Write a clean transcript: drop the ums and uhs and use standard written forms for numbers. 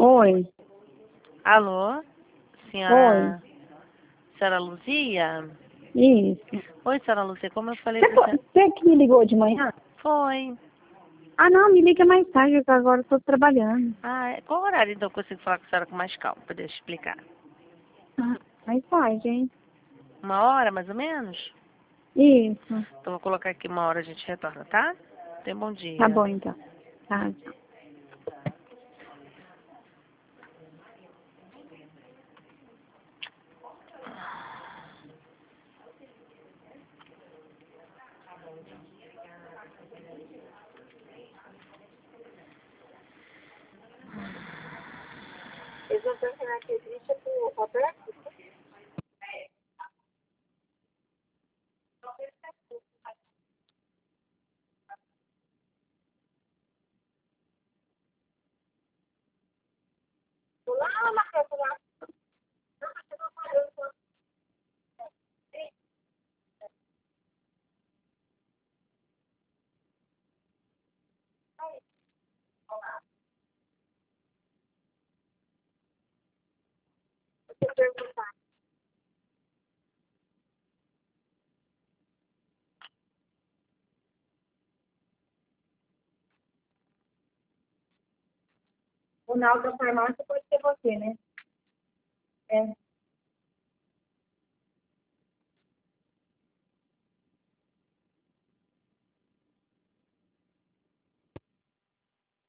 Oi. Alô? Senhora Luzia? Isso. Oi, senhora Luzia, como eu falei pra você... Você que me ligou de manhã? Foi. Ah, não, me liga mais tarde, que agora eu tô trabalhando. Qual horário então eu consigo falar com a senhora com mais calma, pra poder explicar? Ah, mais tarde, hein? 1 hora, mais ou menos? Isso. Então vou colocar aqui 1 hora, a gente retorna, tá? Tenha um bom Tá dia. bom, então. Tá, tchau. Eles não estão características pro Roberto? Lá, Marcos, lá. O Naldo da farmácia pode ser você, né? É.